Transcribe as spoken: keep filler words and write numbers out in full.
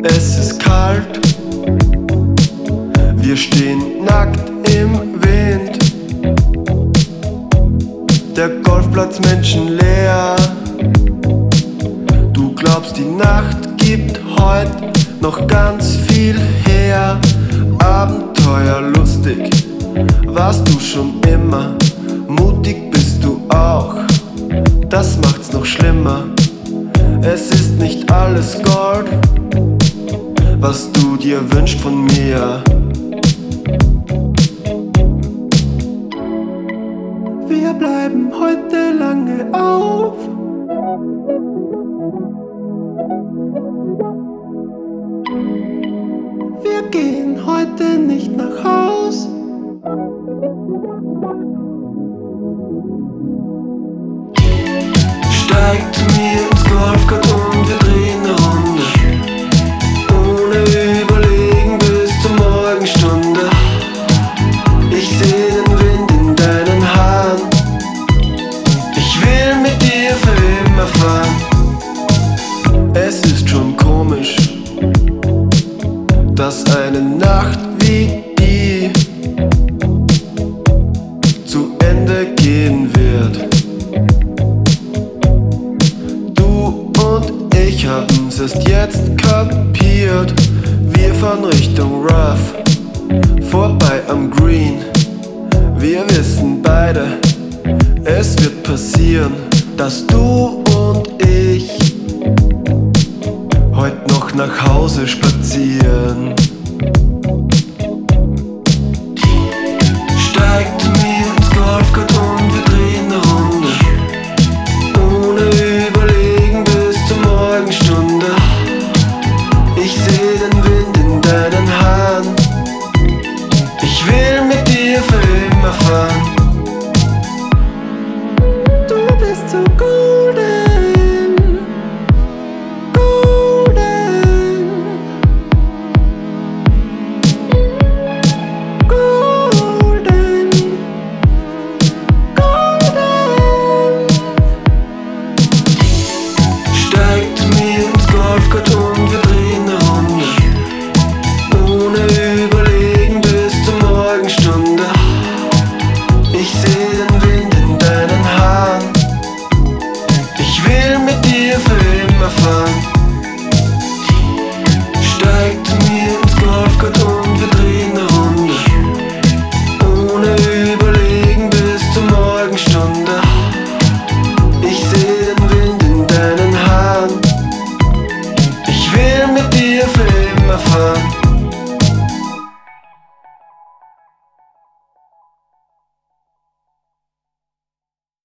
Es ist kalt, wir stehen nackt im Wind. Der Golfplatz menschenleer. Du glaubst, die Nacht gibt heut noch ganz viel her. Abenteuerlustig warst du schon immer, mutig bist du auch, das macht's noch schlimmer. Es ist nicht alles Gold, was du dir wünschst von mir. Wir bleiben heute lange auf. Wir gehen heute nicht nach Haus. Steig zu mir ins Golfkart und wir drehen eine Runde. Ohne überlegen bis zur Morgenstunde. Ich seh den Wind in deinen Haaren. Ich will mit dir für immer fahren. Es ist schon komisch, dass eine Nacht wie die zu Ende gehen wird. Du und ich haben's erst jetzt kapiert. Wir fahren Richtung Rough, vorbei am Green. Wir wissen beide, es wird passieren, dass du und ich heute noch nach Hause spazieren.